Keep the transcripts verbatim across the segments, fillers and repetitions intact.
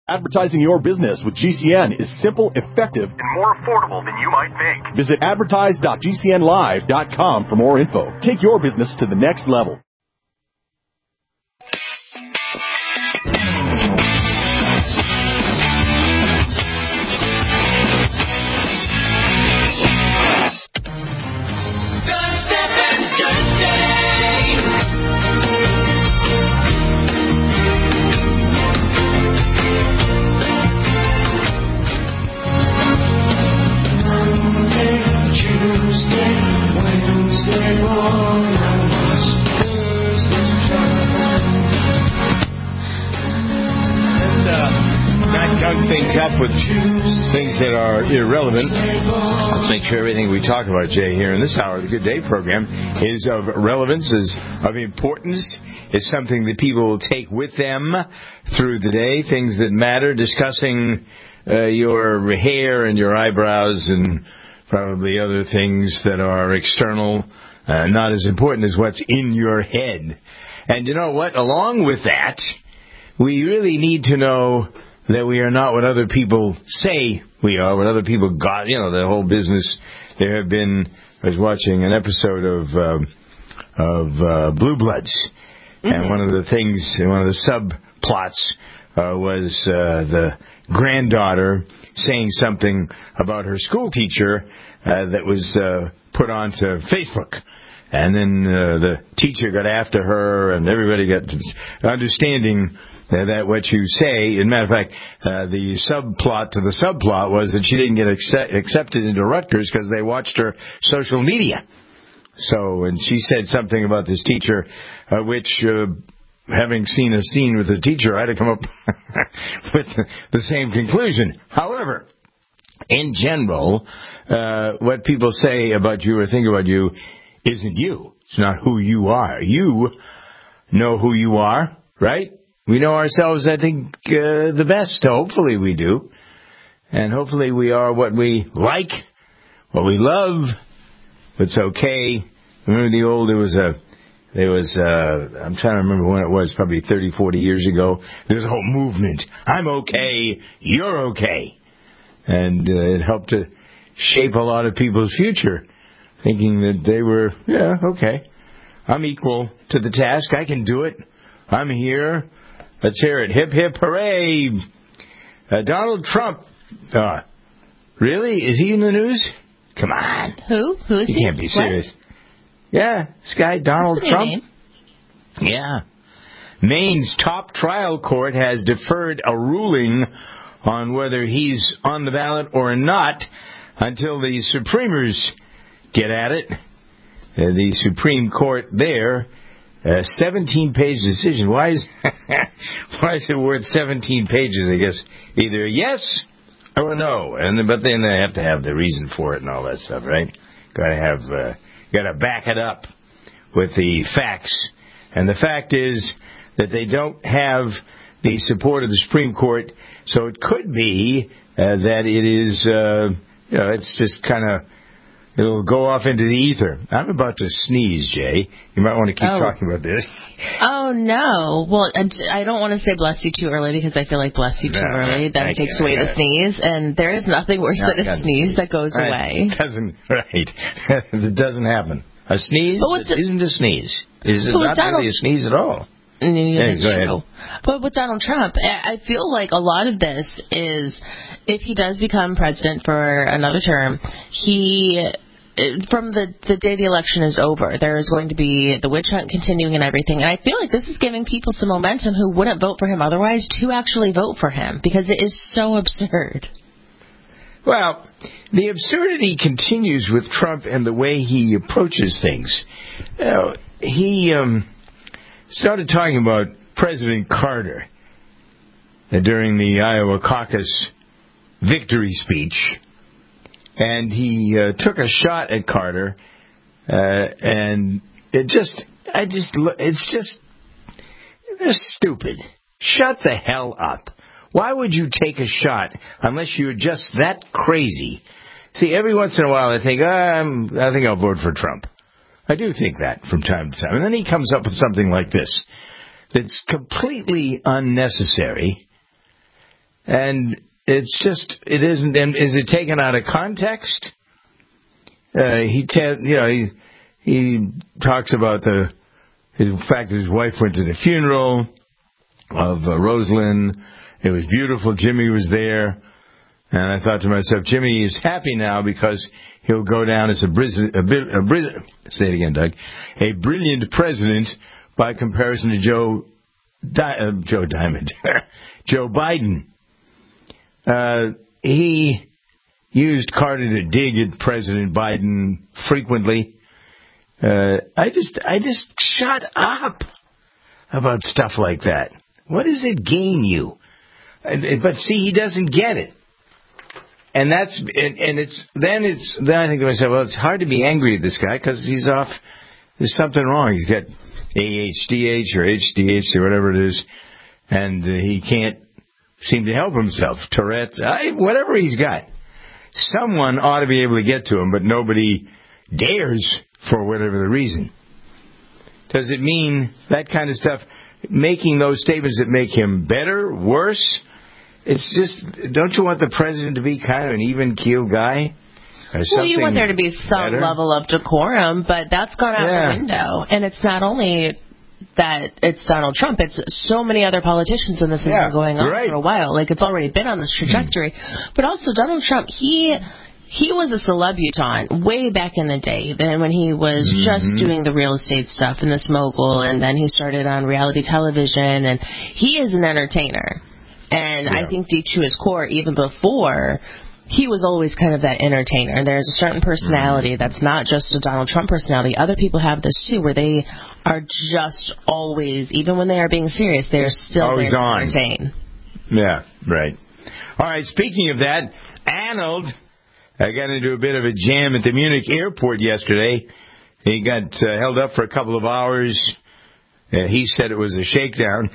Advertising your business with G C N is simple, effective, and more affordable than you might think. Visit advertise dot g c n live dot com for more info. Take your business to the next level. Things up with things that are irrelevant. Let's make sure everything we talk about, Jay, here in this hour of the Good Day program is of relevance, is of importance, is something that people will take with them through the day, things that matter, discussing uh, your hair and your eyebrows and probably other things that are external, uh, not as important as what's in your head. And you know what? Along with that, we really need to know that we are not what other people say we are, what other people got, you know, the whole business. There have been, I was watching an episode of um, of uh, Blue Bloods, mm-hmm. and one of the things, one of the subplots uh, was uh, the granddaughter saying something about her school teacher uh, that was uh, put onto Facebook. And then uh, the teacher got after her, and everybody got understanding uh, that what you say. As a matter of fact, uh, the subplot to the subplot was that she didn't get accept- accepted into Rutgers because they watched her social media. So, and she said something about this teacher, uh, which, uh, having seen a scene with the teacher, I had to come up with the same conclusion. However, in general, uh, what people say about you or think about you isn't you. It's not who you are. You know who you are, right? We know ourselves, I think, uh, the best. Hopefully we do. And hopefully we are what we like, what we love, what's okay. Remember the old, there was a, there was a, I'm trying to remember when it was, probably thirty, forty years ago. There was a whole movement. I'm okay, you're okay. And uh, it helped to shape a lot of people's future, thinking that they were, yeah, okay, I'm equal to the task. I can do it. I'm here. Let's hear it. Hip, hip, hooray. Uh, Donald Trump. Uh, really? Is he in the news? Come on. Who? Who is you he? You can't be serious. What? Yeah, this guy, Donald What's Trump. Name? Yeah. Maine's top trial court has deferred a ruling on whether he's on the ballot or not until the Supremers get at it. Uh, the Supreme Court there, a seventeen-page decision. Why is why is it worth seventeen pages? I guess either yes or no, and but then they have to have the reason for it and all that stuff, right? Got to have, uh, got to back it up with the facts. And the fact is that they don't have the support of the Supreme Court, so it could be uh, that it is, uh, you know, it's just kind of. It'll go off into the ether. I'm about to sneeze, Jay. You might want to keep oh. talking about this. Oh, no. Well, I don't want to say bless you too early because I feel like bless you too no, early. That takes away the sneeze. And there is nothing worse no, than a sneeze that goes right. away. It doesn't, right. It doesn't happen. A sneeze isn't a sneeze. Is it not Donald, really a sneeze at all? Yeah, hey, go ahead. But with Donald Trump, I feel like a lot of this is, if he does become president for another term, he... From the, the day the election is over, there is going to be the witch hunt continuing and everything. And I feel like this is giving people some momentum who wouldn't vote for him otherwise to actually vote for him because it is so absurd. Well, the absurdity continues with Trump and the way he approaches things. You know, he um, started talking about President Carter uh, during the Iowa caucus victory speech. And he uh, took a shot at Carter, uh, and it just, I just, it's just, they're stupid. Shut the hell up. Why would you take a shot unless you're just that crazy? See, every once in a while I think, oh, I'm, I think I'll vote for Trump. I do think that from time to time. And then he comes up with something like this that's completely unnecessary. And it's just, it isn't, and is it taken out of context? Uh, he, te- you know, he, he talks about the, his fact that his wife went to the funeral of uh, Rosalind. It was beautiful. Jimmy was there. And I thought to myself, Jimmy is happy now because he'll go down as a, briz- a, bit, a briz- say it again, Doug, a brilliant president by comparison to Joe, Di- uh, Joe Diamond, Joe Biden. Uh, he used Carter to dig at President Biden frequently. Uh, I just, I just shut up about stuff like that. What does it gain you? And, but see, he doesn't get it. And that's, and, and it's, then it's, then I think to myself, well, it's hard to be angry at this guy because he's off, there's something wrong. He's got A H D H or H D H or whatever it is, and uh, he can't seem to help himself. Tourette's, I, whatever he's got. Someone ought to be able to get to him, but nobody dares for whatever the reason. Does it mean that kind of stuff, making those statements that make him better, worse? It's just, don't you want the president to be kind of an even-keeled guy? Well, you want there to be some better? level of decorum, but that's gone out yeah. the window. And it's not only that it's Donald Trump, it's so many other politicians, and this has yeah, been going on right. for a while. Like, it's already been on this trajectory. Mm. But also, Donald Trump, he... He was a celebutant way back in the day, then when he was mm-hmm. just doing the real estate stuff and this mogul, and then he started on reality television, and he is an entertainer. And yeah. I think deep to his core, even before, he was always kind of that entertainer. And there's a certain personality mm-hmm. that's not just a Donald Trump personality. Other people have this too, where they are just always, even when they are being serious, they are still always there to on. entertain. Yeah, right. All right, speaking of that, Arnold... I got into a bit of a jam at the Munich airport yesterday. He got uh, held up for a couple of hours. Uh, he said it was a shakedown.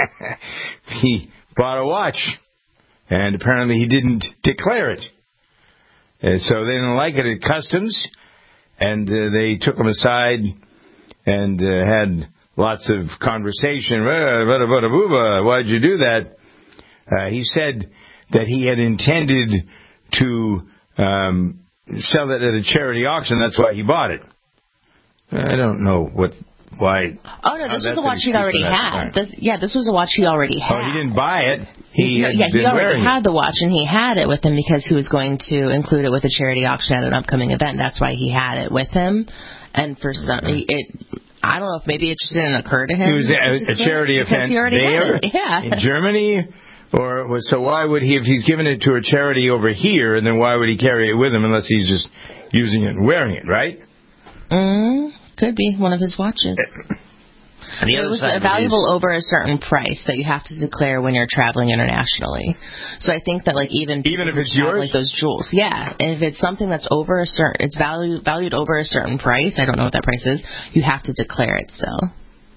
He bought a watch, and apparently he didn't declare it. Uh, so they didn't like it at customs, and uh, they took him aside and uh, had lots of conversation. Why'd you do that? Uh, he said that he had intended to Um, sell it at a charity auction. That's why he bought it. I don't know what, why. Oh no, this was a watch he'd already had. This, yeah, this was a watch he already had. Oh, he didn't buy it. He had yeah, been he already wearing had it. the watch, and he had it with him because he was going to include it with a charity auction at an upcoming event. That's why he had it with him. And for some, mm-hmm. it. I don't know if maybe it just didn't occur to him. It was a, a charity event there yeah. in Germany. Or so why would he, if he's given it to a charity over here, and then why would he carry it with him unless he's just using it and wearing it, right? Mm, could be one of his watches. And the it other was side valuable is, over a certain price that you have to declare when you're traveling internationally. So I think that like even even if it's have, yours, like those jewels, yeah. And if it's something that's over a certain, it's valued valued over a certain price. I don't know what that price is. You have to declare it still.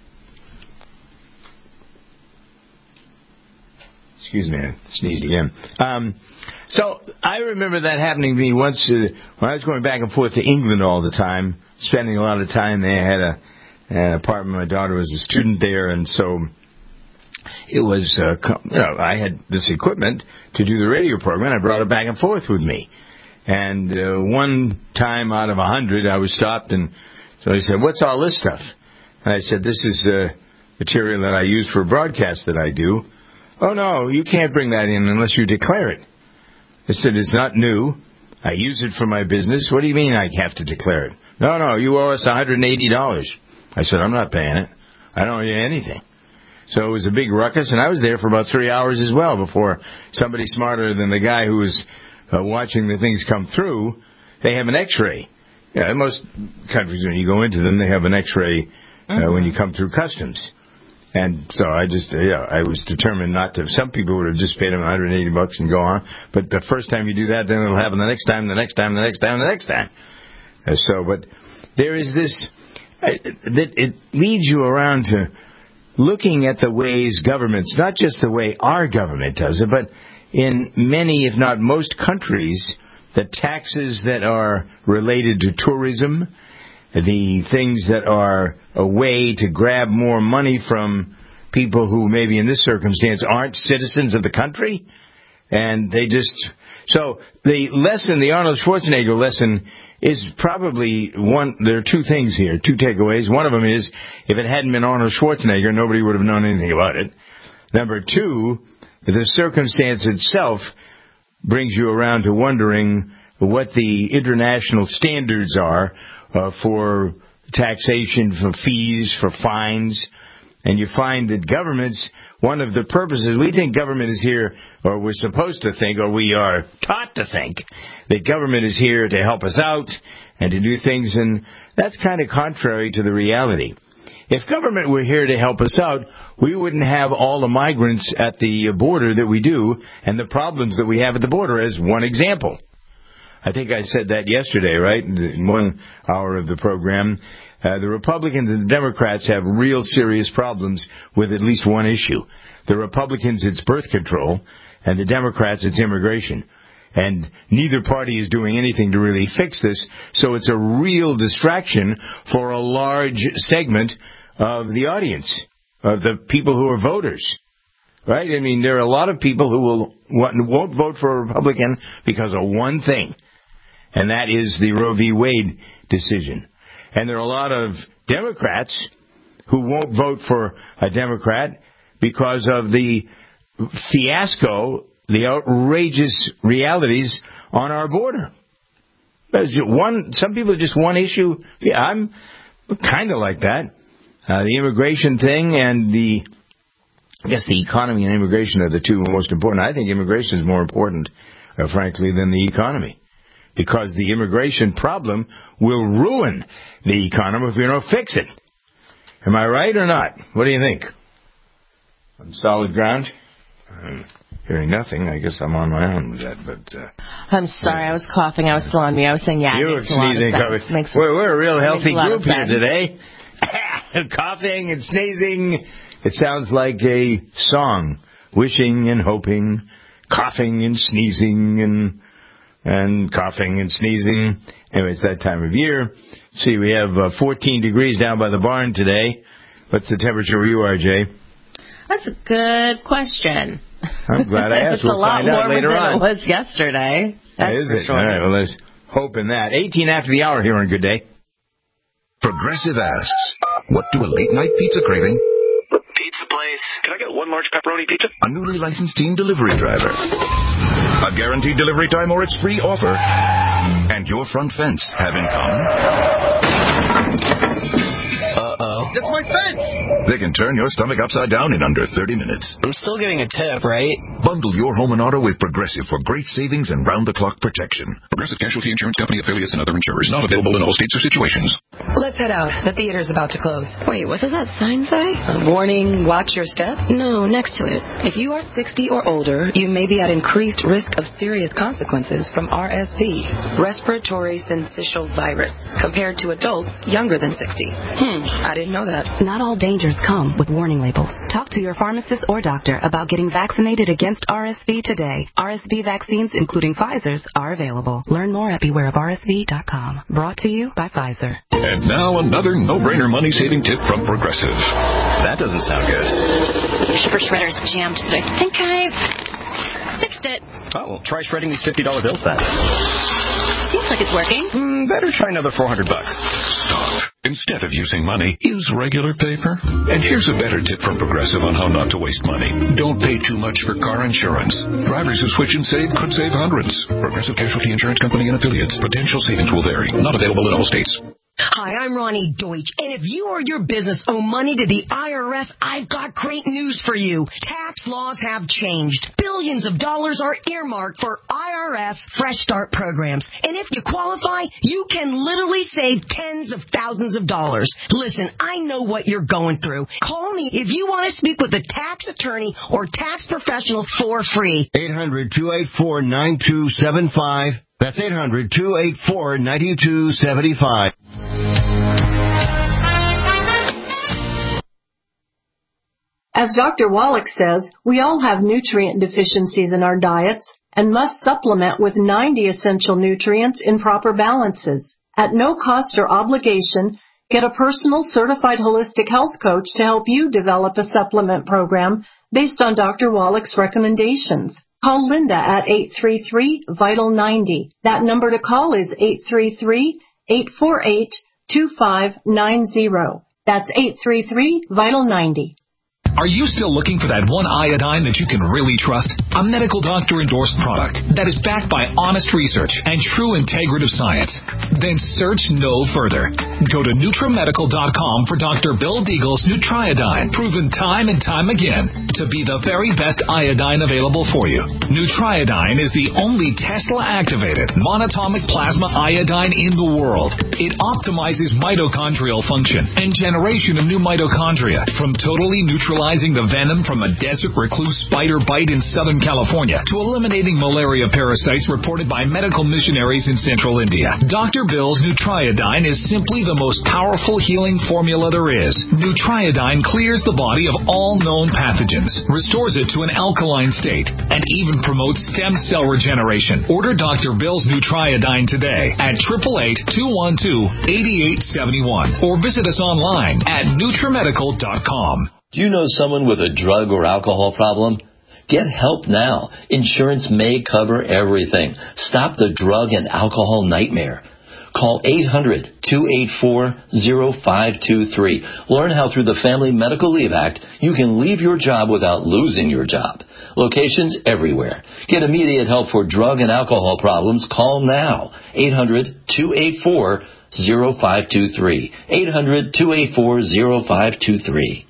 Excuse me, I sneezed again. Um, so I remember that happening to me once uh, when I was going back and forth to England all the time, spending a lot of time there. I had a, an apartment. My daughter was a student there, and so it was, uh, you know, I had this equipment to do the radio program. I brought it back and forth with me. And uh, one time out of a hundred, I was stopped, and so they said, "What's all this stuff?" And I said, "This is uh, material that I use for a broadcast that I do." "Oh, no, you can't bring that in unless you declare it." I said, "It's not new. I use it for my business. What do you mean I have to declare it?" "No, no, you owe us one hundred eighty dollars. I said, "I'm not paying it. I don't owe you anything." So it was a big ruckus, and I was there for about three hours as well before somebody smarter than the guy who was uh, watching the things come through. They have an X-ray. Yeah, most countries, when you go into them, they have an X-ray uh, mm-hmm. when you come through customs. And so I just, yeah, I was determined not to. Some people would have just paid him one hundred eighty bucks and go on. But the first time you do that, then it'll happen the next time, the next time, the next time, the next time. Uh, so, but there is this, uh, that it leads you around to looking at the ways governments, not just the way our government does it, but in many, if not most countries, the taxes that are related to tourism, the things that are a way to grab more money from people who maybe in this circumstance aren't citizens of the country. And they just, so the lesson, the Arnold Schwarzenegger lesson is probably one, there are two things here, two takeaways. One of them is, if it hadn't been Arnold Schwarzenegger, nobody would have known anything about it. Number two, the circumstance itself brings you around to wondering what the international standards are uh, for taxation, for fees, for fines. And you find that governments, one of the purposes, we think government is here, or we're supposed to think, or we are taught to think, that government is here to help us out and to do things, and that's kind of contrary to the reality. If government were here to help us out, we wouldn't have all the migrants at the border that we do and the problems that we have at the border, as one example. I think I said that yesterday, right, in one hour of the program. Uh, the Republicans and the Democrats have real serious problems with at least one issue. The Republicans, it's birth control, and the Democrats, it's immigration. And neither party is doing anything to really fix this, so it's a real distraction for a large segment of the audience, of the people who are voters. Right? I mean, there are a lot of people who will won't vote for a Republican because of one thing, and that is the Roe v. Wade decision. And there are a lot of Democrats who won't vote for a Democrat because of the fiasco, the outrageous realities on our border. There's one, some people just one issue. Yeah, I'm kind of like that. Uh, the immigration thing and the, I guess the economy and immigration are the two most important. I think immigration is more important, uh, frankly, than the economy. Because the immigration problem will ruin the economy if we don't fix it. Am I right or not? What do you think? On solid ground? I'm hearing nothing. I guess I'm on my own with that. But uh, I'm sorry. I was coughing. I was still on me. I was saying, yeah, you it were makes a lot of sneezing. sense. Makes, we're, we're a real healthy a group here today. Coughing and sneezing. It sounds like a song. Wishing and hoping. Coughing and sneezing and... and coughing and sneezing. Anyway, it's that time of year. See, we have uh, fourteen degrees down by the barn today. What's the temperature where you are, Jay? That's a good question. I'm glad I asked. It's we'll a lot find out warmer later than on. it was yesterday. That's is for it? Sure. All right, well, let's hope in that. eighteen after the hour here on Good Day. Progressive asks, what do a late-night pizza craving, Pizza place. Can I get one large pepperoni pizza? a newly licensed teen delivery driver, a guaranteed delivery time or it's free offer, and your front fence have in common? Uh-oh. That's my fence! They can turn your stomach upside down in under thirty minutes. I'm still getting a tip, right? Bundle your home and auto with Progressive for great savings and round-the-clock protection. Progressive Casualty Insurance Company affiliates and other insurers. Not available in all states or situations. Let's head out. The theater's about to close. Wait, what does that sign say? A warning, watch your step. No, next to it. If you are sixty or older, you may be at increased risk of serious consequences from R S V, respiratory syncytial virus, compared to adults younger than sixty. Hmm, I didn't know that. Not all dangers come with warning labels. Talk to your pharmacist or doctor about getting vaccinated against R S V today. R S V vaccines, including Pfizer's, are available. Learn more at beware of R S V dot com. Brought to you by Pfizer. And now another no-brainer money-saving tip from Progressive. That doesn't sound good. Paper shredder's jammed, but I think I fixed it. Oh, well, try shredding these fifty dollar bills then. Seems like it's working. Mm, better try another four hundred bucks. Stop. Instead of using money, use regular paper. And here's a better tip from Progressive on how not to waste money. Don't pay too much for car insurance. Drivers who switch and save could save hundreds. Progressive Casualty Insurance Company and affiliates. Potential savings will vary. Not available in all states. Hi, I'm Ronnie Deutsch, and if you or your business owe money to the I R S, I've got great news for you. Tax laws have changed. Billions of dollars are earmarked for I R S Fresh Start programs, and if you qualify, you can literally save tens of thousands of dollars. Listen, I know what you're going through. Call me if you want to speak with a tax attorney or tax professional for free. eight hundred, two eight four, nine two seven five. That's eight hundred, two eight four, nine two seven five. As Doctor Wallach says, we all have nutrient deficiencies in our diets and must supplement with ninety essential nutrients in proper balances. At no cost or obligation, get a personal certified holistic health coach to help you develop a supplement program based on Doctor Wallach's recommendations. Call Linda at eight three three, VITAL ninety. That number to call is eight three three, eight four eight, two five nine zero. That's eight three three, VITAL ninety. Are you still looking for that one iodine that you can really trust? A medical doctor-endorsed product that is backed by honest research and true integrative science? Then search no further. Go to Nutramedical dot com for Doctor Bill Deagle's Nutriodine, proven time and time again to be the very best iodine available for you. Nutriodine is the only Tesla-activated monatomic plasma iodine in the world. It optimizes mitochondrial function and generation of new mitochondria from totally neutralizing the venom from a desert recluse spider bite in Southern California to eliminating malaria parasites reported by medical missionaries in central India. Doctor Bill's Nutriodine is simply the most powerful healing formula there is. Nutriodine clears the body of all known pathogens, restores it to an alkaline state, and even promotes stem cell regeneration. Order Doctor Bill's Nutriodine today at eight eight eight, two one two, eight eight seven one or visit us online at Nutramedical dot com. Do you know someone with a drug or alcohol problem? Get help now. Insurance may cover everything. Stop the drug and alcohol nightmare. Call eight hundred, two eight four, zero five two three. Learn how through the Family Medical Leave Act you can leave your job without losing your job. Locations everywhere. Get immediate help for drug and alcohol problems. Call now. eight hundred, two eight four, zero five two three. eight hundred, two eight four, zero five two three.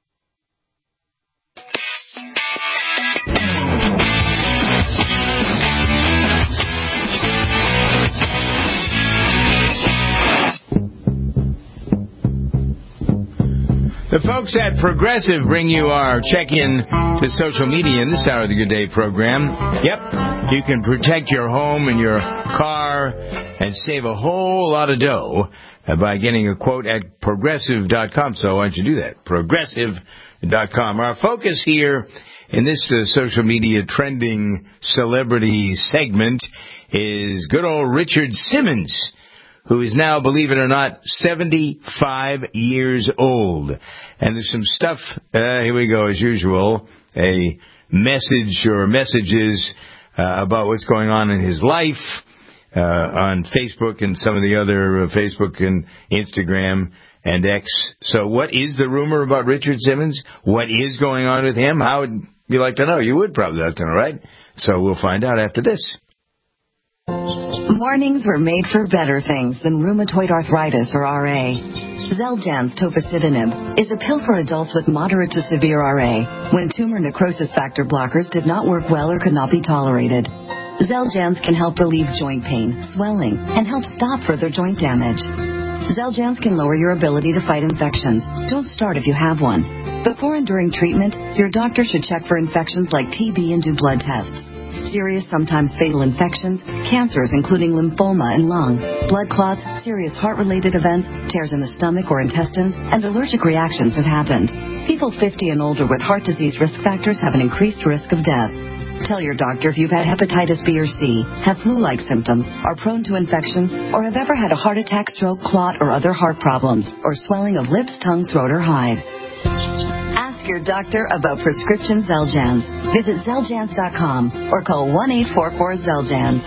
The folks at Progressive bring you our check-in to social media in this hour of the Good Day program. Yep, you can protect your home and your car and save a whole lot of dough by getting a quote at Progressive dot com. So why don't you do that? Progressive dot com. Our focus here in this uh, social media trending celebrity segment is good old Richard Simmons, who is now, believe it or not, seventy-five years old. And there's some stuff, uh, here we go, as usual, a message or messages uh, about what's going on in his life uh, on Facebook and some of the other uh, Facebook and Instagram and X. So what is the rumor about Richard Simmons? What is going on with him? How would you like to know? You would probably like to know, right? So we'll find out after this. Mornings were made for better things than rheumatoid arthritis or R A. Xeljanz tofacitinib is a pill for adults with moderate to severe R A when tumor necrosis factor blockers did not work well or could not be tolerated. Xeljanz can help relieve joint pain, swelling, and help stop further joint damage. Xeljanz can lower your ability to fight infections. Don't start if you have one. Before and during treatment, your doctor should check for infections like T B and do blood tests. Serious, sometimes fatal infections, cancers including lymphoma and lung, blood clots, serious heart-related events, tears in the stomach or intestines, and allergic reactions have happened. People fifty and older with heart disease risk factors have an increased risk of death. Tell your doctor if you've had hepatitis B or C, have flu-like symptoms, are prone to infections, or have ever had a heart attack, stroke, clot, or other heart problems, or swelling of lips, tongue, throat, or hives. Ask your doctor about prescription Xeljanz. Visit Xeljanz dot com or call one eight four four Xeljanz.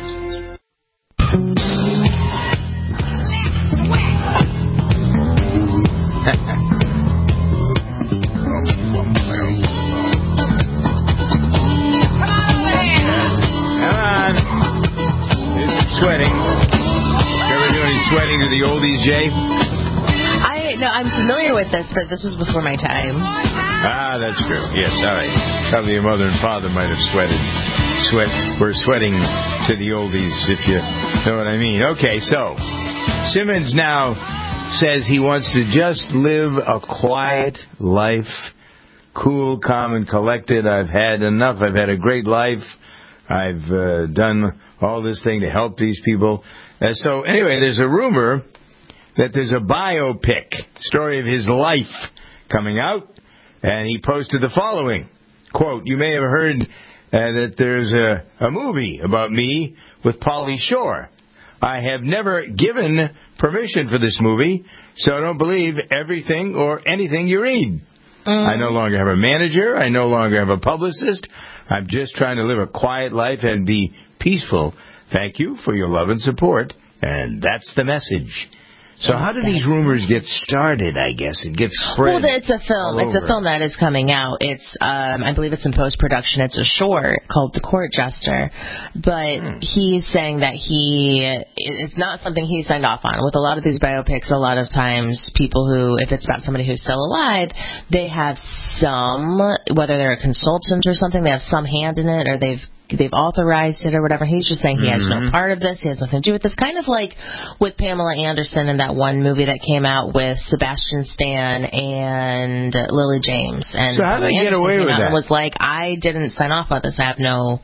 Sweating. You ever do any sweating to the oldies, Jay? I no, I'm familiar with this, but this was before my time. Ah, that's true. Yes, all right. Probably your mother and father might have sweated. Sweat. We're sweating to the oldies, if you know what I mean. Okay, so Simmons now says he wants to just live a quiet life, cool, calm, and collected. I've had enough. I've had a great life. I've uh, done all this thing to help these people. Uh, so anyway, there's a rumor that there's a biopic story of his life coming out, and he posted the following, quote, "You may have heard uh, that there's a, a movie about me with Pauly Shore. I have never given permission for this movie, so don't believe everything or anything you read. Mm. I no longer have a manager. I no longer have a publicist. I'm just trying to live a quiet life and be peaceful. Thank you for your love and support. And that's the message. So how do these rumors get started, I guess? It gets spread. Well, it's a film. It's a film that is coming out. It's, um, I believe it's in post-production. It's a short called The Court Jester. But hmm. he's saying that he, it's not something he signed off on. With a lot of these biopics, a lot of times people who, if it's about somebody who's still alive, they have some, whether they're a consultant or something, they have some hand in it, or they've they've authorized it or whatever. He's just saying he has mm-hmm. no part of this. He has nothing to do with this. Kind of like with Pamela Anderson in that one movie that came out with Sebastian Stan and Lily James. And so how do they get away with that? And was like, I didn't sign off on this. I have no...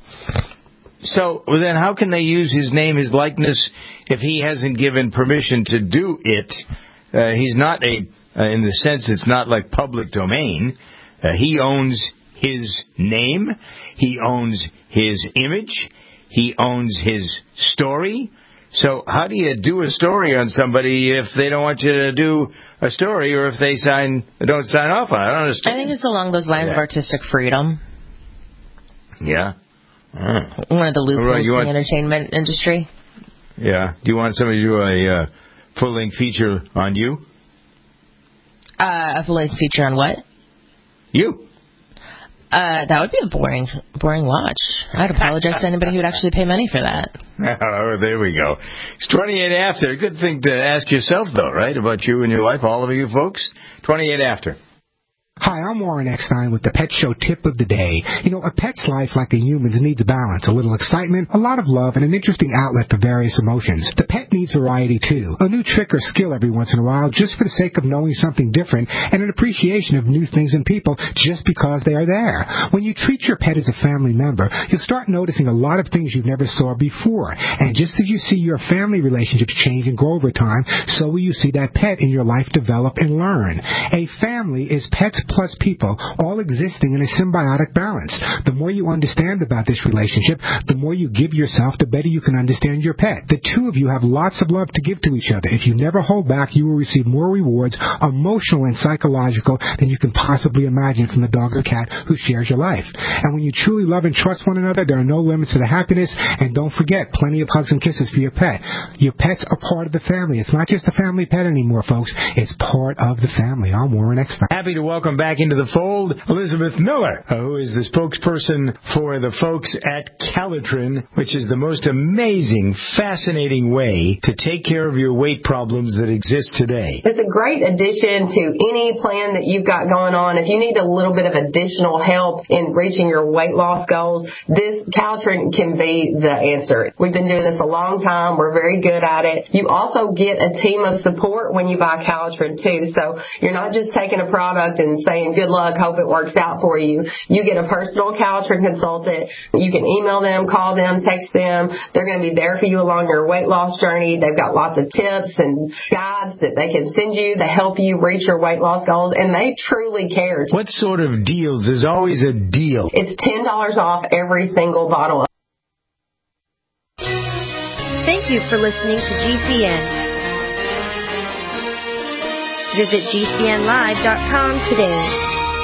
So well, then how can they use his name, his likeness, if he hasn't given permission to do it? Uh, he's not a, uh, in the sense it's not like public domain. Uh, he owns his name. He owns his image. He owns his story. So how do you do a story on somebody if they don't want you to do a story, or if they sign don't sign off on it? I don't understand. I think it's along those lines yeah. of artistic freedom. Yeah. Oh. One of the loopholes right, in want, the entertainment industry. Yeah. Do you want somebody to do a uh, full-length feature on you? Uh, a full-length feature on what? You. Uh, that would be a boring, boring watch. I'd apologize to anybody who would actually pay money for that. Oh, there we go. It's twenty-eight after. Good thing to ask yourself, though, right, about you and your life, all of you folks. twenty-eight after. Hi, I'm Warren Eckstein with the Pet Show Tip of the Day. You know, a pet's life, like a human's, needs balance, a little excitement, a lot of love, and an interesting outlet for various emotions. The pet needs variety, too. A new trick or skill every once in a while, just for the sake of knowing something different, and an appreciation of new things and people just because they are there. When you treat your pet as a family member, you'll start noticing a lot of things you've never saw before. And just as you see your family relationships change and grow over time, so will you see that pet in your life develop and learn. A family is pets plus people, all existing in a symbiotic balance. The more you understand about this relationship, the more you give yourself, the better you can understand your pet. The two of you have lots of love to give to each other. If you never hold back, you will receive more rewards, emotional and psychological, than you can possibly imagine from the dog or cat who shares your life. And when you truly love and trust one another, there are no limits to the happiness. And don't forget, plenty of hugs and kisses for your pet. Your pets are part of the family. It's not just a family pet anymore, folks. It's part of the family. I'm Warren Eckstein. Happy to welcome back into the fold Elizabeth Miller, who is the spokesperson for the folks at Calitrin, which is the most amazing, fascinating way to take care of your weight problems that exist today. It's a great addition to any plan that you've got going on. If you need a little bit of additional help in reaching your weight loss goals, this Calitrin can be the answer. We've been doing this a long time. We're very good at it. You also get a team of support when you buy Calitrin, too. So you're not just taking a product and saying, good luck, hope it works out for you. You get a personal Calitrin consultant. You can email them, call them, text them. They're going to be there for you along your weight loss journey. They've got lots of tips and guides that they can send you to help you reach your weight loss goals, and they truly care. What sort of deals? There's always a deal. It's ten dollars off every single bottle. Thank you for listening to G C N. Visit G C N live dot com today.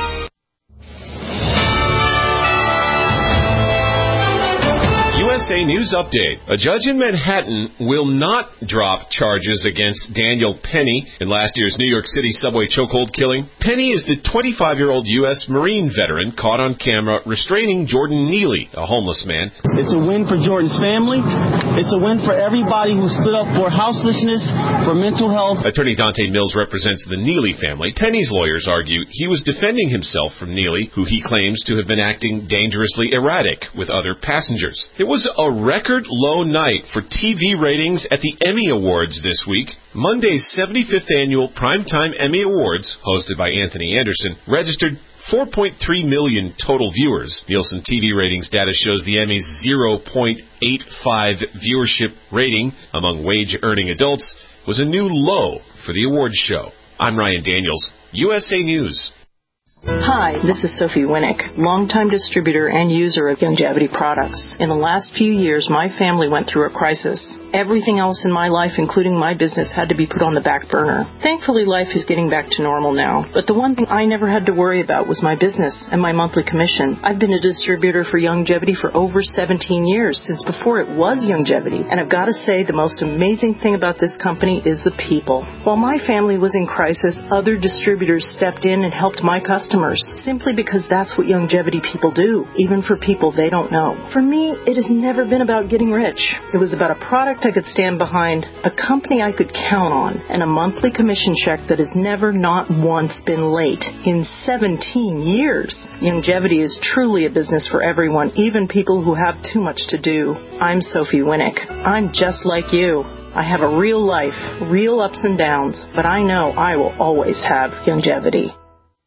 U S A News Update. A judge in Manhattan will not drop charges against Daniel Penny in last year's New York City subway chokehold killing. Penny is the twenty-five-year-old U S Marine veteran caught on camera restraining Jordan Neely, a homeless man. It's a win for Jordan's family. It's a win for everybody who stood up for houselessness, for mental health. Attorney Dante Mills represents the Neely family. Penny's lawyers argue he was defending himself from Neely, who he claims to have been acting dangerously erratic with other passengers. It was a record low night for T V ratings at the Emmy Awards this week. Monday's seventy-fifth annual Primetime Emmy Awards, hosted by Anthony Anderson, registered four point three million total viewers. Nielsen T V ratings data shows the Emmys' zero point eight five viewership rating among wage-earning adults was a new low for the awards show. I'm Ryan Daniels, U S A News. Hi, this is Sophie Winnick, longtime distributor and user of Youngevity products. In the last few years, my family went through a crisis, everything else in my life, including my business, had to be put on the back burner. Thankfully, life is getting back to normal now. But the one thing I never had to worry about was my business and my monthly commission. I've been a distributor for Youngevity for over seventeen years, since before it was Youngevity. And I've got to say, the most amazing thing about this company is the people. While my family was in crisis, other distributors stepped in and helped my customers, simply because that's what Youngevity people do, even for people they don't know. For me, it has never been about getting rich. It was about a product I could stand behind, a company I could count on, and a monthly commission check that has never not once been late in seventeen years. Youngevity is truly a business for everyone, even people who have too much to do. I'm Sophie Winnick. I'm just like you. I have a real life, real ups and downs, but I know I will always have Youngevity.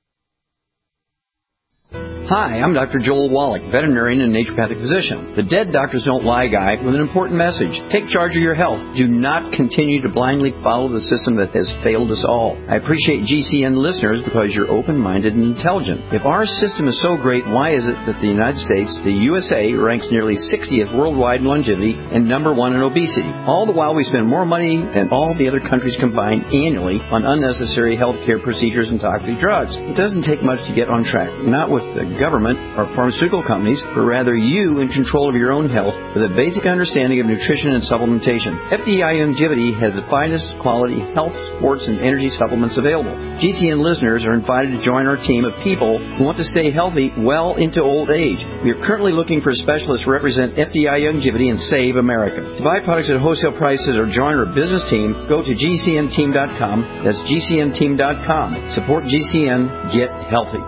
Hi, I'm Doctor Joel Wallach, veterinarian and naturopathic physician. The Dead Doctors Don't Lie guy with an important message. Take charge of your health. Do not continue to blindly follow the system that has failed us all. I appreciate G C N listeners because you're open-minded and intelligent. If our system is so great, why is it that the United States, the U S A, ranks nearly sixtieth worldwide in longevity and number one in obesity? All the while we spend more money than all the other countries combined annually on unnecessary health care procedures and toxic drugs. It doesn't take much to get on track. Not with the government or pharmaceutical companies, but rather you in control of your own health with a basic understanding of nutrition and supplementation. F D I Youngevity has the finest quality health, sports, and energy supplements available. G C N listeners are invited to join our team of people who want to stay healthy well into old age. We are currently looking for specialists to represent F D I Youngevity and Save America. To buy products at wholesale prices or join our business team, go to G C N team dot com. That's G C N team dot com. Support G C N. Get healthy.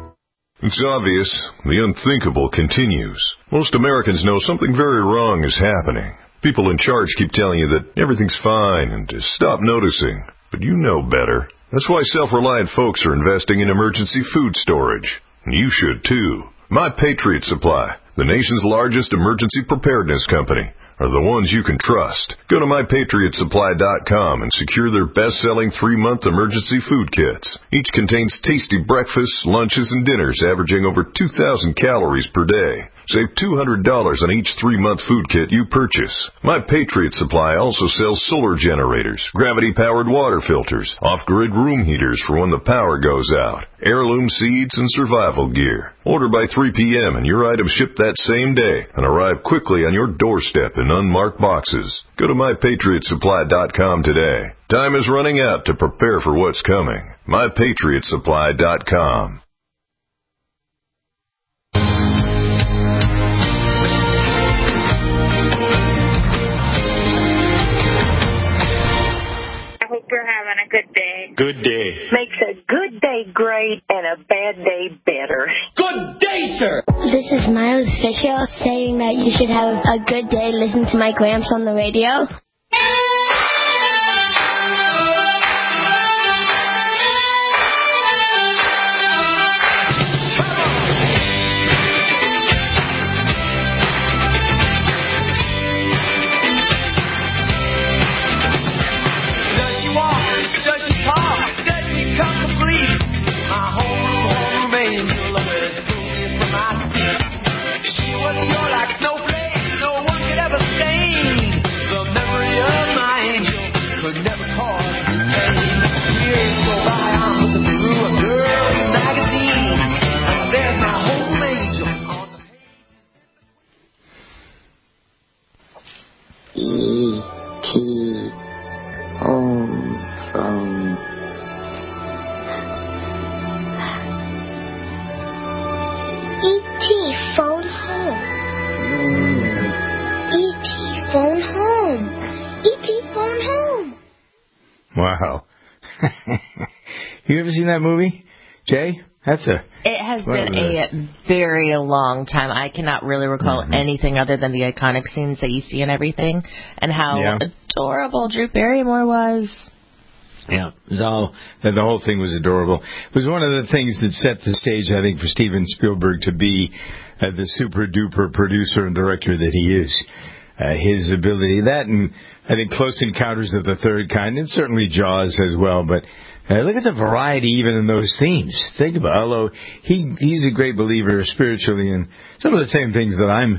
It's obvious. The unthinkable continues. Most Americans know something very wrong is happening. People in charge keep telling you that everything's fine and to stop noticing. But you know better. That's why self-reliant folks are investing in emergency food storage. And you should too. My Patriot Supply, the nation's largest emergency preparedness company, are the ones you can trust. Go to my patriot supply dot com and secure their best-selling three-month emergency food kits. Each contains tasty breakfasts, lunches, and dinners averaging over two thousand calories per day. Save two hundred dollars on each three-month food kit you purchase. My Patriot Supply also sells solar generators, gravity-powered water filters, off-grid room heaters for when the power goes out, heirloom seeds, and survival gear. Order by three p.m. and your items ship that same day and arrive quickly on your doorstep in unmarked boxes. Go to my patriot supply dot com today. Time is running out to prepare for what's coming. my patriot supply dot com. I hope you're having a good day. Good day. Makes a good day great and a bad day better. Good day, sir. This is Miles Fisher saying that you should have a good day. Listen to my Gramps on the radio. E T home phone. E T phone home. E T phone home. E T phone home. Wow. You ever seen that movie, Jay? That's a. It has been a very long time. I cannot really recall mm-hmm. anything other than the iconic scenes that you see and everything, and how yeah. adorable Drew Barrymore was. Yeah, it was all, the whole thing was adorable. It was one of the things that set the stage, I think, for Steven Spielberg to be uh, the super-duper producer and director that he is. Uh, his ability, that and I think Close Encounters of the Third Kind, and certainly Jaws as well, but uh, look at the variety even in those themes. Think about it. Although he, he's a great believer spiritually in some of the same things that I'm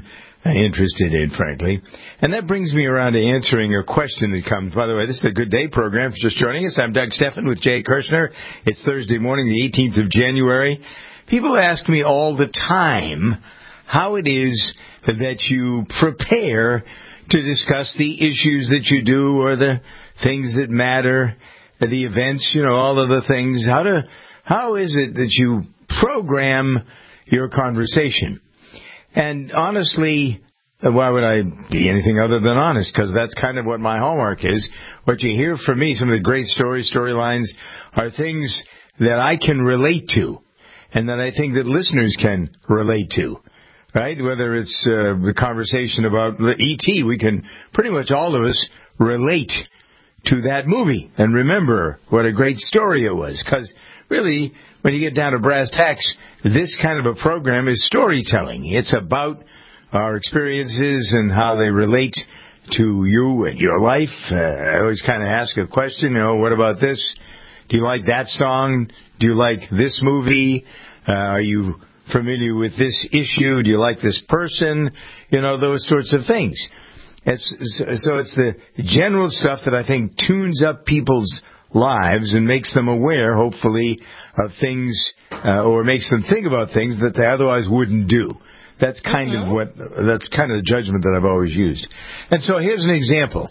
interested in, frankly. And that brings me around to answering a question that comes. By the way, this is the Good Day program. For just joining us, I'm Doug Steffen with Jay Kirshner. It's Thursday morning, the eighteenth of January. People ask me all the time how it is that you prepare to discuss the issues that you do or the things that matter, the events, you know, all of the things. How to, how is it that you program your conversation? And honestly, why would I be anything other than honest? Because that's kind of what my hallmark is. What you hear from me, some of the great stories, storylines, are things that I can relate to and that I think that listeners can relate to, right? Whether it's uh, the conversation about E T, we can pretty much all of us relate to that movie and remember what a great story it was. Because really, when you get down to brass tacks, this kind of a program is storytelling. It's about our experiences and how they relate to you and your life. Uh, I always kind of ask a question, you know, what about this? Do you like that song? Do you like this movie? Uh, are you familiar with this issue? Do you like this person? You know, those sorts of things. It's, so it's the general stuff that I think tunes up people's lives and makes them aware, hopefully, of things, uh, or makes them think about things that they otherwise wouldn't do. That's kind mm-hmm. of what, that's kind of the judgment that I've always used. And so here's an example.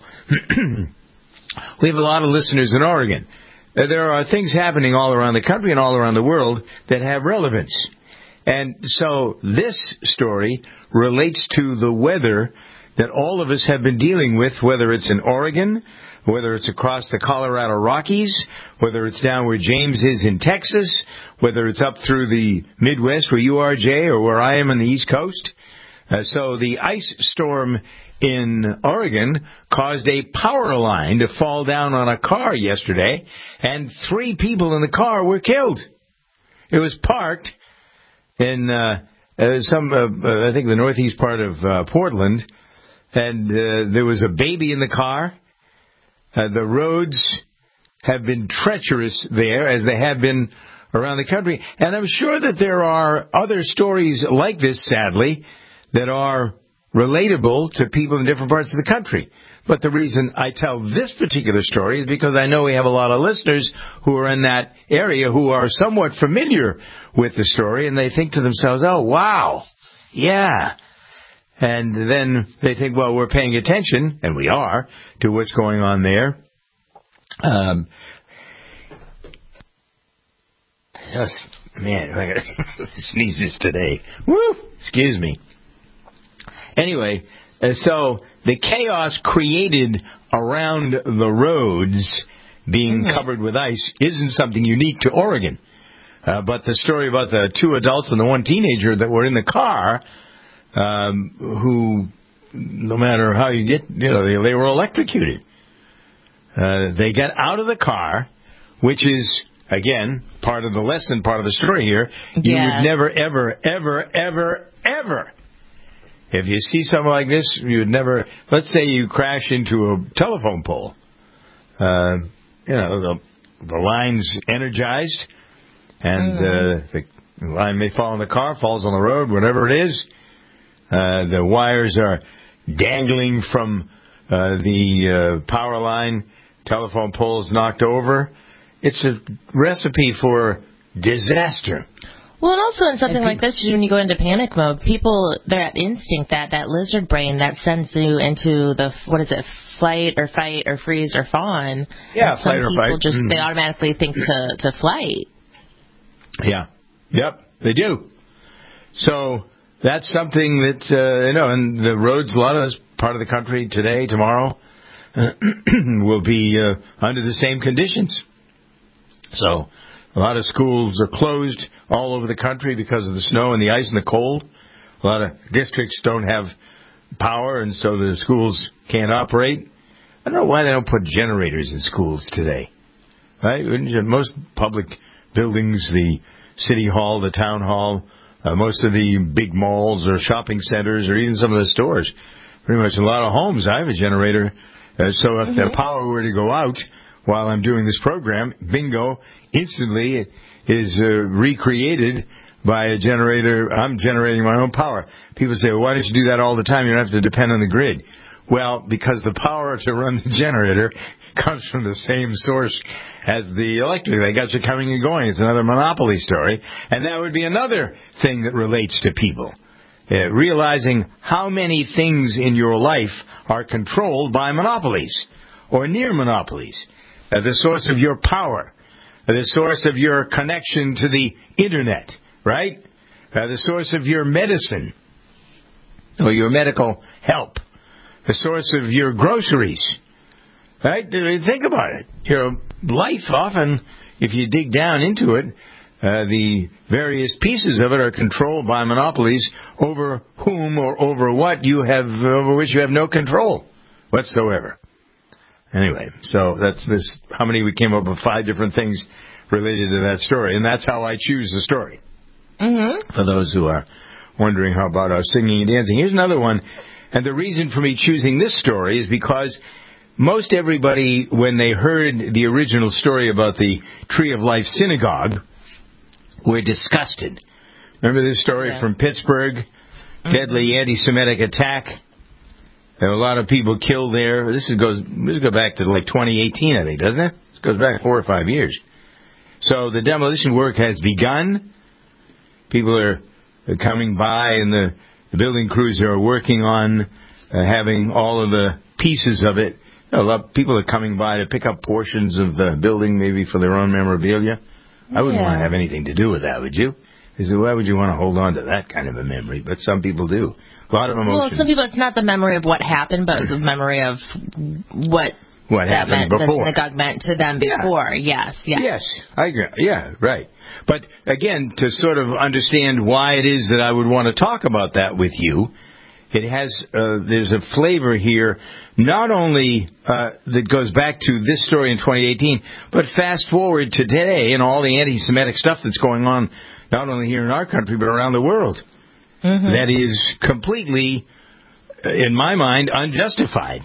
We have a lot of listeners in Oregon. Uh, there are things happening all around the country and all around the world that have relevance. And so this story relates to the weather that all of us have been dealing with, whether it's in Oregon, whether it's across the Colorado Rockies, whether it's down where James is in Texas, whether it's up through the Midwest where you are, Jay, or where I am on the East Coast. Uh, so the ice storm in Oregon caused a power line to fall down on a car yesterday, and three people in the car were killed. It was parked in uh, uh, some, uh, I think, the northeast part of uh, Portland, and uh, there was a baby in the car. Uh, the roads have been treacherous there, as they have been around the country. And I'm sure that there are other stories like this, sadly, that are relatable to people in different parts of the country. But the reason I tell this particular story is because I know we have a lot of listeners who are in that area who are somewhat familiar with the story, and they think to themselves, oh, wow, yeah. And then they think, well, we're paying attention, and we are, to what's going on there. Um, yes, man, I got sneezes today. Woo! Excuse me. Anyway, uh, so the chaos created around the roads being mm-hmm. covered with ice isn't something unique to Oregon. Uh, but the story about the two adults and the one teenager that were in the car, Um, who, no matter how you get, you know, they, they were electrocuted. Uh, they got out of the car, which is, again, part of the lesson, part of the story here. You yeah. would never, ever, ever, ever, ever, if you see something like this, you would never, let's say you crash into a telephone pole. Uh, you know, the, the line's energized, and mm-hmm. uh, the line may fall in the car, falls on the road, whatever it is. Uh, the wires are dangling from uh, the uh, power line. Telephone pole is knocked over. It's a recipe for disaster. Well, and also in something people, like this, when you go into panic mode, people, they're at instinct, that, that lizard brain that sends you into the, what is it, flight or fight or freeze or fawn. Yeah, flight or fight. Some people just, mm. they automatically think to, to flight. Yeah. Yep, they do. So that's something that, uh, you know, and the roads, a lot of this part of the country today, tomorrow, uh, will be uh, under the same conditions. So a lot of schools are closed all over the country because of the snow and the ice and the cold. A lot of districts don't have power, and so the schools can't operate. I don't know why they don't put generators in schools today. Right? Most public buildings, the city hall, the town hall, uh, most of the big malls or shopping centers or even some of the stores, pretty much in a lot of homes, I have a generator. Uh, so if mm-hmm. the power were to go out while I'm doing this program, bingo, instantly it is uh, recreated by a generator. I'm generating my own power. People say, well, why don't you do that all the time? You don't have to depend on the grid. Well, because the power to run the generator comes from the same source as the electric. They got you coming and going. It's another monopoly story. And that would be another thing that relates to people. Uh, realizing how many things in your life are controlled by monopolies or near monopolies. Uh, the source of your power. Uh, the source of your connection to the Internet, right? Uh, the source of your medicine or your medical help. The source of your groceries. Right? Think about it. Your life often, if you dig down into it, uh, the various pieces of it are controlled by monopolies over whom or over what you have, over which you have no control whatsoever. Anyway, so that's this. How many we came up with five different things related to that story, and that's how I choose the story. Mm-hmm. For those who are wondering how about our singing and dancing, here's another one. And the reason for me choosing this story is because most everybody, when they heard the original story about the Tree of Life Synagogue, were disgusted. Remember this story yeah. from Pittsburgh? Mm-hmm. Deadly anti-Semitic attack. There were a lot of people killed there. This is goes this goes back to like twenty eighteen, I think, doesn't it? This goes back four or five years. So the demolition work has begun. People are coming by, and the, the building crews are working on uh, having all of the pieces of it. A lot of people are coming by to pick up portions of the building, maybe for their own memorabilia. I wouldn't yeah. want to have anything to do with that, would you? Is it, why would you want to hold on to that kind of a memory? But some people do. A lot of emotion. Well, some people, it's not the memory of what happened, but the memory of what, what that happened meant, before. the synagogue meant to them before. Yeah. Yes, yes. Yes, I agree. Yeah, right. But, again, to sort of understand why it is that I would want to talk about that with you, it has, uh, there's a flavor here, not only uh, that goes back to this story in twenty eighteen, but fast forward to today and all the anti-Semitic stuff that's going on, not only here in our country, but around the world. Mm-hmm. That is completely, in my mind, unjustified.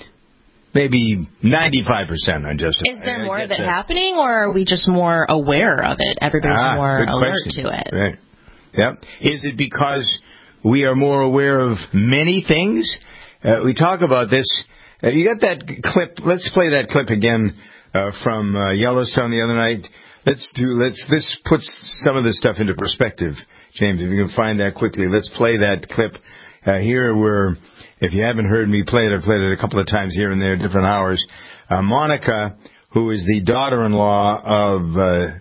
Maybe ninety-five percent unjustified. Is there more of it that. happening, or are we just more aware of it? Everybody's ah, more alert question. to it. Right. Yep. Is it because we are more aware of many things? Uh, we talk about this. Uh, you got that clip? Let's play that clip again uh, from uh, Yellowstone the other night. Let's do. Let's. This puts some of this stuff into perspective, James. If you can find that quickly, let's play that clip. Uh, here, we're. If you haven't heard me play it, I've played it a couple of times here and there, different hours. Uh, Monica, who is the daughter-in-law of uh, uh,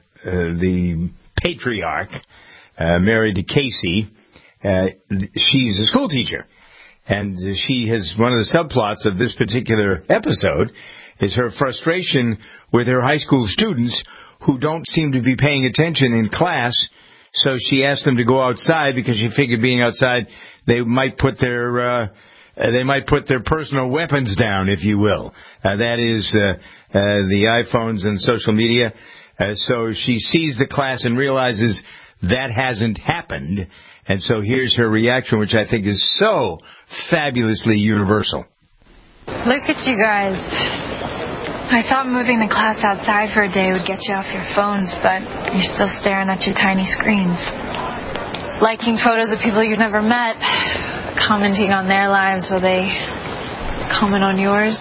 the patriarch, uh, married to Casey. Uh, she's a school teacher, and she has one of the subplots of this particular episode is her frustration with her high school students who don't seem to be paying attention in class. So she asked them to go outside because she figured being outside they might put their uh, they might put their personal weapons down, if you will. Uh, that is uh, uh, the iPhones and social media. Uh, so she sees the class and realizes that hasn't happened. And so here's her reaction, which I think is so fabulously universal. Look at you guys. I thought moving the class outside for a day would get you off your phones, but you're still staring at your tiny screens. Liking photos of people you've never met, commenting on their lives while they comment on yours.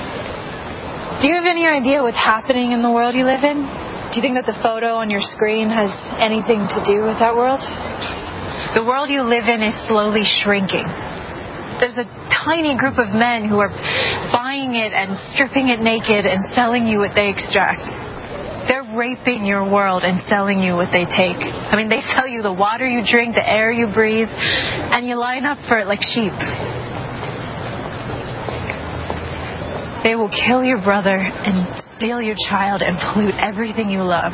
Do you have any idea what's happening in the world you live in? Do you think that the photo on your screen has anything to do with that world? The world you live in is slowly shrinking. There's a tiny group of men who are buying it and stripping it naked and selling you what they extract. They're raping your world and selling you what they take. I mean, they sell you the water you drink, the air you breathe, and you line up for it like sheep. They will kill your brother and steal your child and pollute everything you love.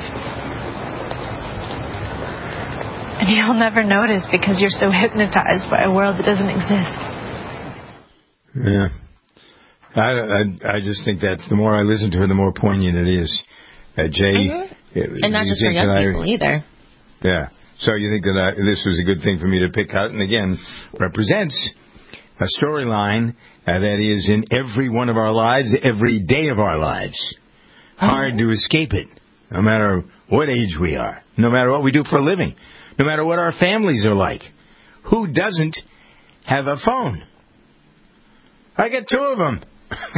And you'll never notice because you're so hypnotized by a world that doesn't exist. Yeah. I, I, I just think that the more I listen to her, the more poignant it is. Uh, Jay. Mm-hmm. It, and not just for young people I, either. Yeah. So you think that I, this was a good thing for me to pick out, and again, represents a storyline uh, that is in every one of our lives, every day of our lives. Hard to escape it, no matter what age we are, no matter what we do for a living, no matter what our families are like. Who doesn't have a phone? I got two of them.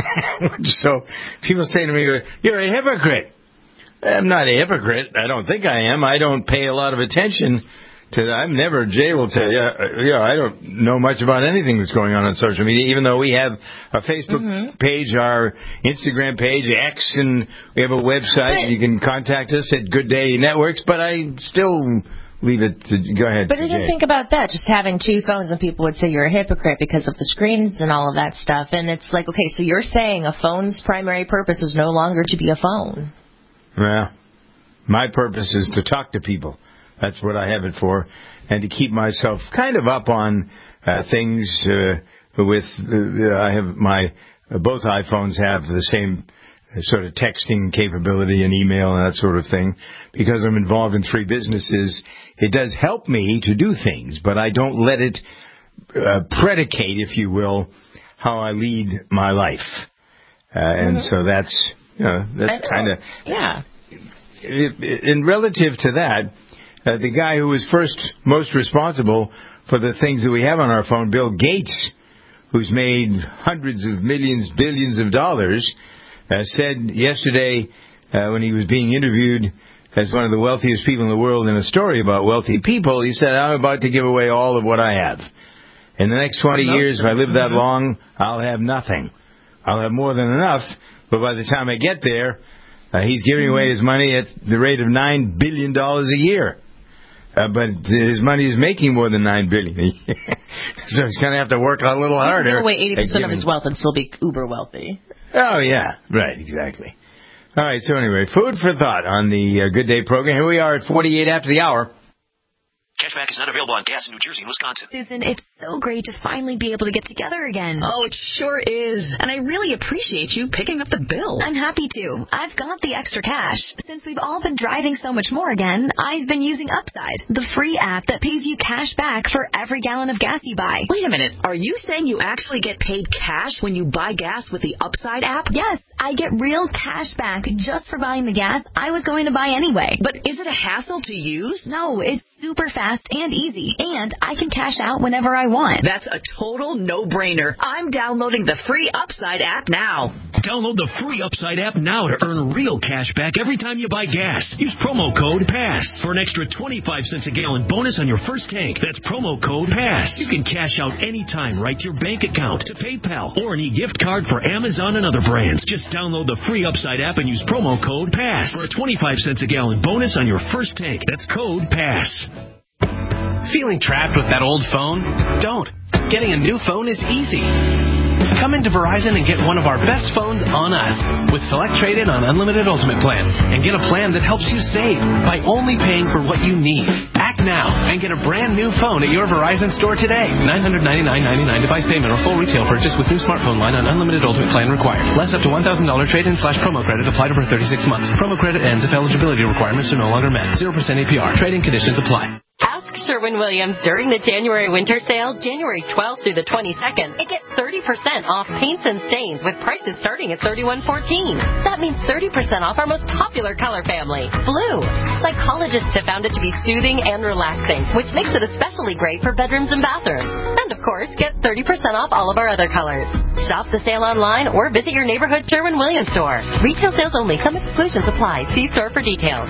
So people say to me, you're a hypocrite. I'm not a hypocrite. I don't think I am. I don't pay a lot of attention to that. I'm never, Jay will tell you, you know, I don't know much about anything that's going on on social media, even though we have a Facebook mm-hmm. page, our Instagram page, X, and we have a website. But you can contact us at Good Day Networks, but I still leave it to, go ahead. But even think about that, just having two phones, and people would say you're a hypocrite because of the screens and all of that stuff. And it's like, okay, so you're saying a phone's primary purpose is no longer to be a phone. Well, my purpose is to talk to people. That's what I have it for, and to keep myself kind of up on uh, things uh, with, uh, I have my, uh, both iPhones have the same sort of texting capability and email and that sort of thing. Because I'm involved in three businesses, it does help me to do things, but I don't let it uh, predicate, if you will, how I lead my life. Uh, and mm-hmm. so that's, you know, that's kind of... Yeah. In relative to that, Uh, the guy who was first most responsible for the things that we have on our phone, Bill Gates, who's made hundreds of millions, billions of dollars, uh, said yesterday uh, when he was being interviewed as one of the wealthiest people in the world in a story about wealthy people, he said, I'm about to give away all of what I have. In the next twenty years, if I live that long, I'll have nothing. I'll have more than enough, but by the time I get there, uh, he's giving away his money at the rate of nine billion dollars a year. Uh, but his money is making more than nine billion dollars a year. So he's going to have to work a little harder. He'll give away eighty percent of his wealth and still be uber wealthy. Oh, yeah. Right, exactly. All right, so anyway, food for thought on the uh, Good Day program. Here we are at forty-eight after the hour. Cashback is not available on gas in New Jersey and Wisconsin. Susan, it's so great to finally be able to get together again. Oh, it sure is. And I really appreciate you picking up the bill. I'm happy to. I've got the extra cash. Since we've all been driving so much more again, I've been using Upside, the free app that pays you cash back for every gallon of gas you buy. Wait a minute. Are you saying you actually get paid cash when you buy gas with the Upside app? Yes. I get real cash back just for buying the gas I was going to buy anyway. But is it a hassle to use? No, it's super fast and easy, and I can cash out whenever I want. That's a total no-brainer. I'm downloading the free Upside app now. Download the free Upside app now to earn real cash back every time you buy gas. Use promo code PASS for an extra twenty-five cents a gallon bonus on your first tank. That's promo code PASS. You can cash out anytime right to your bank account, to PayPal, or an e-gift card for Amazon and other brands. Just download the free Upside app and use promo code PASS for a twenty-five cents a gallon bonus on your first tank. That's code PASS. Feeling trapped with that old phone? Don't. Getting a new phone is easy. Come into Verizon and get one of our best phones on us with Select Trade-In on Unlimited Ultimate Plan and get a plan that helps you save by only paying for what you need. Act now and get a brand new phone at your Verizon store today. nine hundred ninety-nine dollars and ninety-nine cents device payment or full retail purchase with new smartphone line on Unlimited Ultimate Plan required. Less up to one thousand dollars trade-in slash promo credit applied over thirty-six months. Promo credit ends if eligibility requirements are no longer met. zero percent A P R. Trade-in conditions apply. Ask Sherwin-Williams during the January winter sale, January twelfth through the twenty-second, and get thirty percent off paints and stains with prices starting at thirty-one fourteen. That means thirty percent off our most popular color family, blue. Psychologists have found it to be soothing and relaxing, which makes it especially great for bedrooms and bathrooms. And of course, get thirty percent off all of our other colors. Shop the sale online or visit your neighborhood Sherwin-Williams store. Retail sales only. Some exclusions apply. See store for details.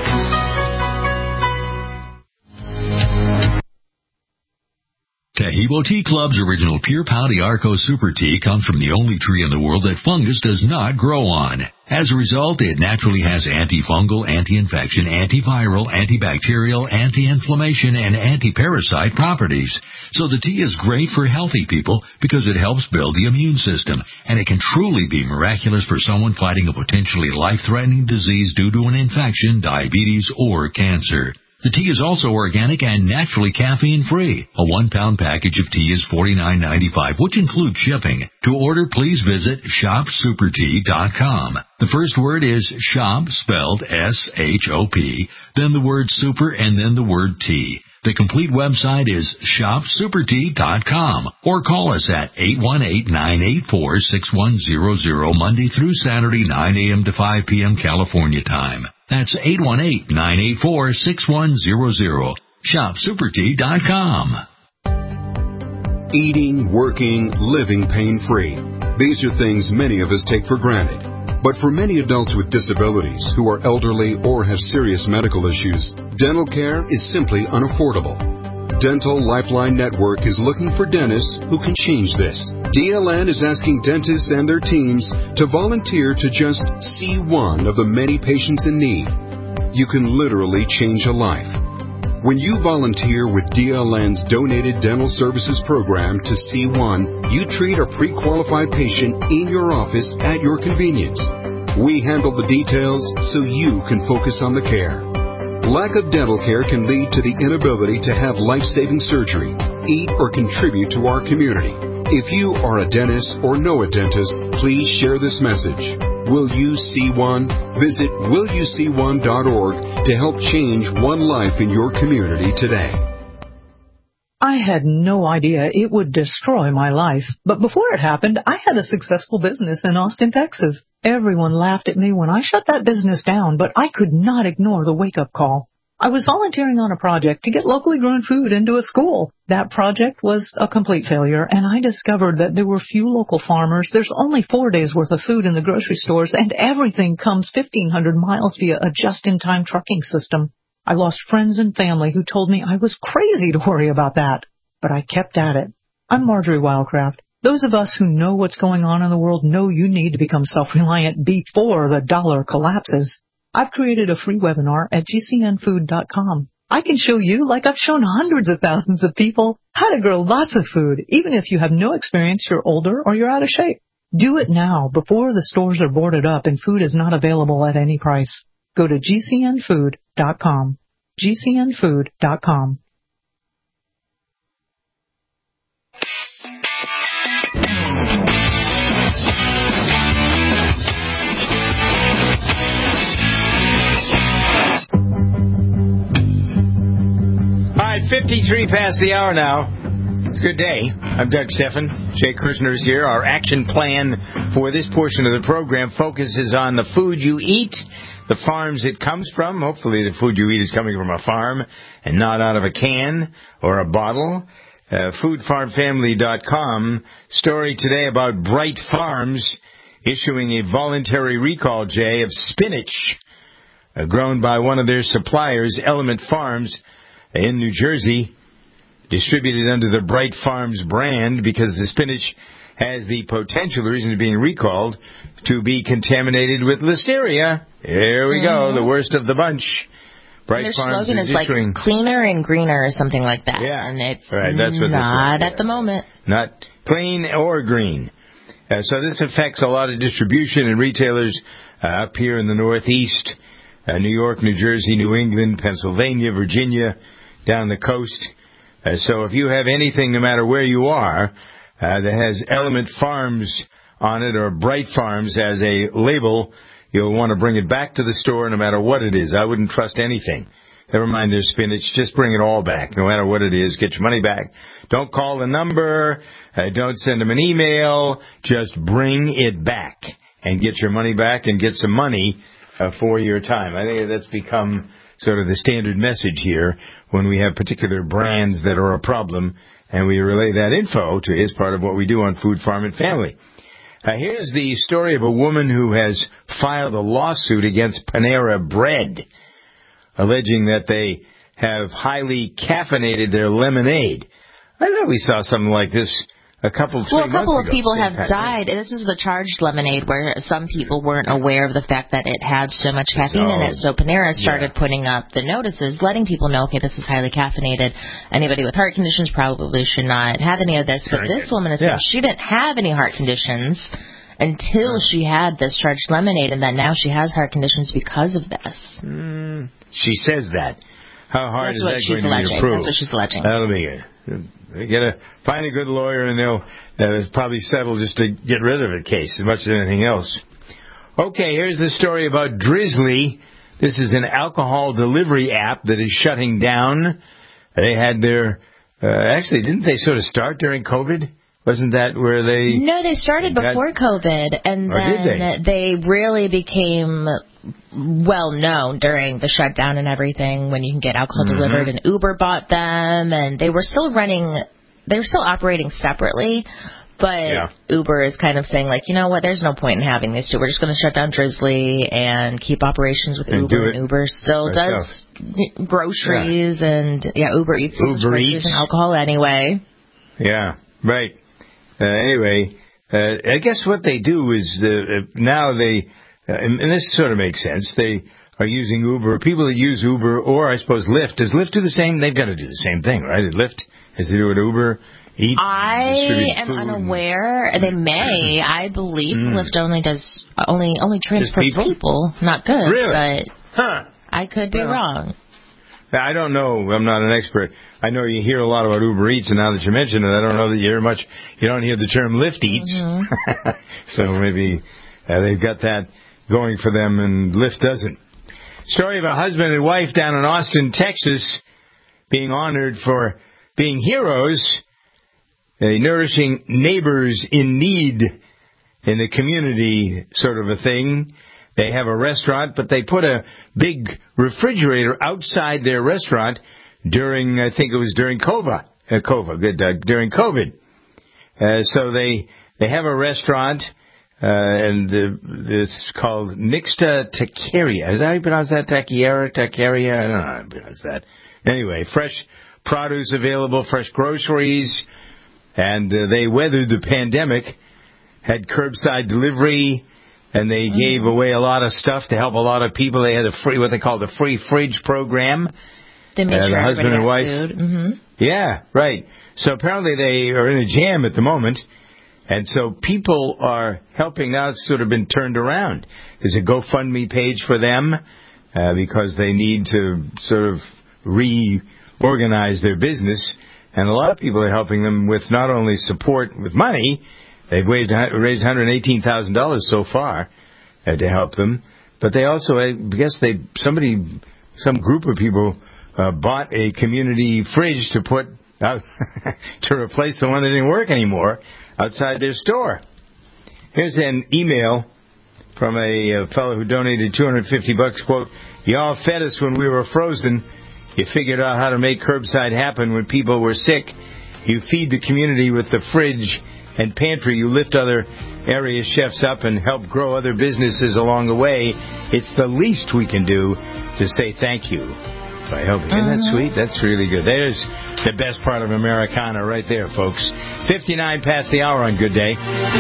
Taheebo Tea Club's original Pure Pau d'Arco Super Tea comes from the only tree in the world that fungus does not grow on. As a result, it naturally has antifungal, anti-infection, antiviral, antibacterial, anti-inflammation, and anti-parasite properties. So the tea is great for healthy people because it helps build the immune system, and it can truly be miraculous for someone fighting a potentially life-threatening disease due to an infection, diabetes, or cancer. The tea is also organic and naturally caffeine-free. A one-pound package of tea is forty-nine ninety-five, which includes shipping. To order, please visit shop super tea dot com. The first word is shop, spelled S H O P, then the word super, and then the word tea. The complete website is shop super tea dot com, or call us at eight one eight, nine eight four, six one zero zero Monday through Saturday, nine a.m. to five p.m. California time. That's eight one eight, nine eight four, six one zero zero. Shop super tea dot com. Eating, working, living pain-free. These are things many of us take for granted. But for many adults with disabilities who are elderly or have serious medical issues, dental care is simply unaffordable. Dental Lifeline Network is looking for dentists who can change this. D L N is asking dentists and their teams to volunteer to just see one of the many patients in need. You can literally change a life. When you volunteer with D L N's Donated Dental Services Program to C one, you treat a pre-qualified patient in your office at your convenience. We handle the details so you can focus on the care. Lack of dental care can lead to the inability to have life-saving surgery, eat, or contribute to our community. If you are a dentist or know a dentist, please share this message. Will You See One? Visit will you see one dot org to help change one life in your community today. I had no idea it would destroy my life, but before it happened, I had a successful business in Austin, Texas. Everyone laughed at me when I shut that business down, but I could not ignore the wake-up call. I was volunteering on a project to get locally grown food into a school. That project was a complete failure, and I discovered that there were few local farmers. There's only four days' worth of food in the grocery stores, and everything comes fifteen hundred miles via a just-in-time trucking system. I lost friends and family who told me I was crazy to worry about that, but I kept at it. I'm Marjorie Wildcraft. Those of us who know what's going on in the world know you need to become self-reliant before the dollar collapses. I've created a free webinar at G C N food dot com. I can show you, like I've shown hundreds of thousands of people, how to grow lots of food, even if you have no experience, you're older, or you're out of shape. Do it now, before the stores are boarded up and food is not available at any price. Go to G C N food dot com. G C N food dot com. fifty-three past the hour now. It's a good day. I'm Doug Stephan. Jay Kirshner is here. Our action plan for this portion of the program focuses on the food you eat, the farms it comes from. Hopefully the food you eat is coming from a farm and not out of a can or a bottle. Uh, food farm family dot com. Story today about Bright Farms issuing a voluntary recall, Jay, of spinach uh, grown by one of their suppliers, Element Farms, in New Jersey, distributed under the Bright Farms brand because the spinach has the potential, the reason it's being recalled, to be contaminated with listeria. Here we mm-hmm. go, the worst of the bunch. Bright Their Farms slogan is, is like cleaner and greener or something like that. Yeah, and it's right, that's what not at the moment. Not clean or green. Uh, so this affects a lot of distribution and retailers uh, up here in the Northeast, uh, New York, New Jersey, New England, Pennsylvania, Virginia, down the coast. Uh, so if you have anything, no matter where you are, uh, that has Element Farms on it or Bright Farms as a label, you'll want to bring it back to the store no matter what it is. I wouldn't trust anything. Never mind their spinach. Just bring it all back, no matter what it is. Get your money back. Don't call the number. Uh, don't send them an email. Just bring it back and get your money back and get some money uh, for your time. I think that's become sort of the standard message here when we have particular brands that are a problem, and we relay that info to is part of what we do on Food, Farm, and Family. Uh, here's the story of a woman who has filed a lawsuit against Panera Bread, alleging that they have highly caffeinated their lemonade. I thought we saw something like this a couple, three well, a couple months of people ago. have died. This is the charged lemonade where some people weren't aware of the fact that it had so much caffeine so, in it. So Panera started yeah. putting up the notices, letting people know, okay, this is highly caffeinated. Anybody with heart conditions probably should not have any of this. But this woman is yeah. saying she didn't have any heart conditions until she had this charged lemonade, and that now she has heart conditions because of this. Mm, she says that. How hard That's is what that she's going alleging. to be approved? That's what she's alleging. That'll be good. They get a find a good lawyer, and they'll uh, probably settle just to get rid of a case as much as anything else. Okay, here's the story about Drizzly. This is an alcohol delivery app that is shutting down. They had their uh, actually didn't they sort of start during COVID? Wasn't that where they... No, they started before got, COVID, and then they? they really became well known during the shutdown and everything when you can get alcohol Mm-hmm. delivered, and Uber bought them, and they were still running, they were still operating separately. But Yeah. Uber is kind of saying, like, you know what, there's no point in having these two. We're just going to shut down Drizzly and keep operations with And Uber. do it And Uber still ourselves. does groceries yeah. and, yeah, Uber Eats Uber groceries Eats. and alcohol anyway. Yeah, right. Uh, anyway, uh, I guess what they do is uh, now they, uh, and, and this sort of makes sense, they are using Uber. People that use Uber, or I suppose Lyft. Does Lyft do the same? They've got to do the same thing, right? At Lyft, as they do at Uber. Eat, I am unaware. They may. I believe mm. Lyft only does only only transports people? people, not goods. Really? But huh. I could be well, wrong. I don't know. I'm not an expert. I know you hear a lot about Uber Eats, and now that you mention it, I don't know that you hear much. You don't hear the term Lyft Eats. Mm-hmm. So maybe uh, they've got that going for them, and Lyft doesn't. Story of a husband and wife down in Austin, Texas, being honored for being heroes. A nourishing neighbors in need in the community sort of a thing. They have a restaurant, but they put a big refrigerator outside their restaurant during, I think it was during COVID, uh, COVID, good, uh, during COVID. Uh, so they they have a restaurant, uh, and the, it's called Nixta Taqueria. Is that how you pronounce that? Taqueria? Taqueria? I don't know how to pronounce that. Anyway, fresh produce available, fresh groceries. And uh, they weathered the pandemic, had curbside delivery, and they mm-hmm. gave away a lot of stuff to help a lot of people. They had a free, what they call the free fridge program. They made uh, sure the husband and wife. Food. Mm-hmm. Yeah, right. So apparently they are in a jam at the moment, and so people are helping out. Sort of been turned around. There's a GoFundMe page for them uh, because they need to sort of reorganize their business. And a lot of people are helping them with not only support with money, they've raised raised one hundred eighteen thousand dollars so far uh, to help them, but they also, I guess they somebody, some group of people uh, bought a community fridge to put out to replace the one that didn't work anymore outside their store. Here's an email from a, a fellow who donated two hundred fifty bucks. Quote, "Y'all fed us when we were frozen. You figured out how to make curbside happen when people were sick. You feed the community with the fridge and pantry. You lift other area chefs up and help grow other businesses along the way. It's the least we can do to say thank you by helping." Isn't that sweet? That's really good. There's the best part of Americana right there, folks. fifty-nine past the hour on Good Day.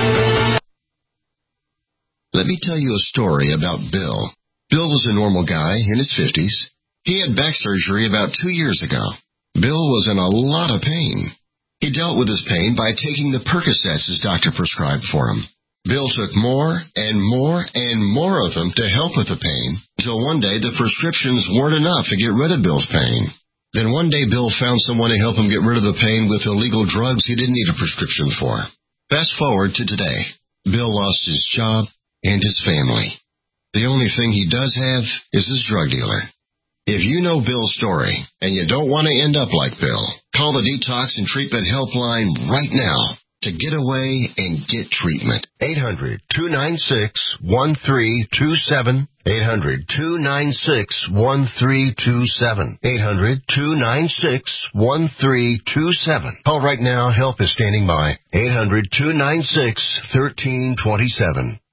Let me tell you a story about Bill. Bill was a normal guy in his fifties. He had back surgery about two years ago. Bill was in a lot of pain. He dealt with his pain by taking the Percocets his doctor prescribed for him. Bill took more and more and more of them to help with the pain, until one day the prescriptions weren't enough to get rid of Bill's pain. Then one day Bill found someone to help him get rid of the pain with illegal drugs he didn't need a prescription for. Fast forward to today. Bill lost his job and his family. The only thing he does have is his drug dealer. If you know Bill's story and you don't want to end up like Bill, call the Detox and Treatment Helpline right now to get away and get treatment. eight hundred, two nine six, one three two seven. eight hundred, two nine six, one three two seven. eight hundred, two nine six, one three two seven. Call right now. Help is standing by. eight hundred, two nine six, one three two seven.